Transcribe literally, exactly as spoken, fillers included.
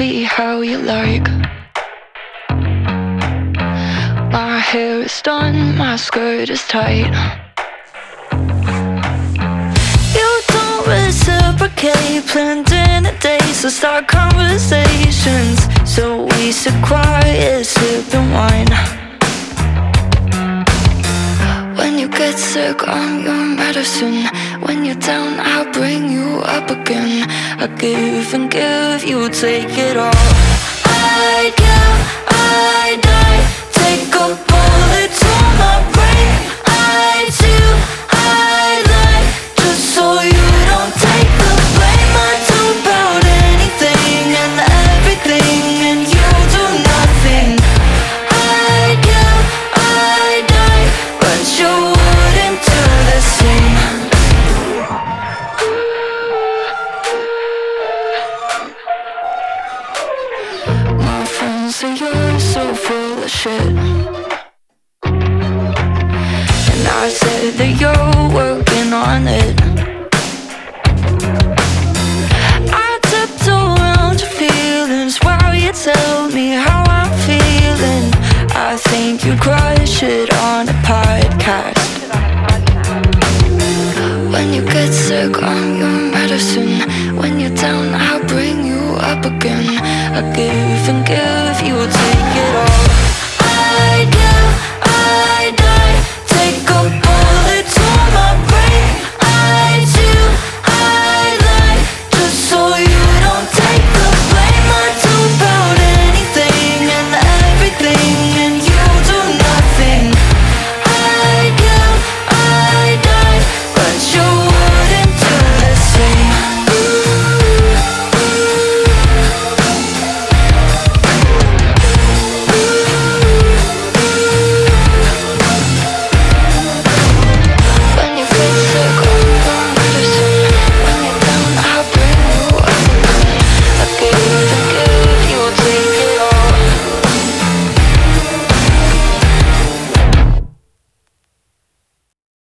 be how you like. My hair is done, my skirt is tight. You don't reciprocate, planned in a day, so start conversations. So we sit quiet, sipping wine. When you get sick, I'm your medicine. When you're down, I'll bring you up again. I give and give, you take it all. I give, I die. Take a bullet to my brain. I do, I lie, just so you don't take the blame. I do about anything and everything, and you do nothing. I give, I die, but you wouldn't do the same. My friends say you're so full of shit, and I said that you're working on it. I tiptoe around your feelings while you tell me how I'm feeling. I think you crush it on a podcast. When you get sick, I'm your medicine. When you're down, I'll bring you up again. I give and give, you will take it all.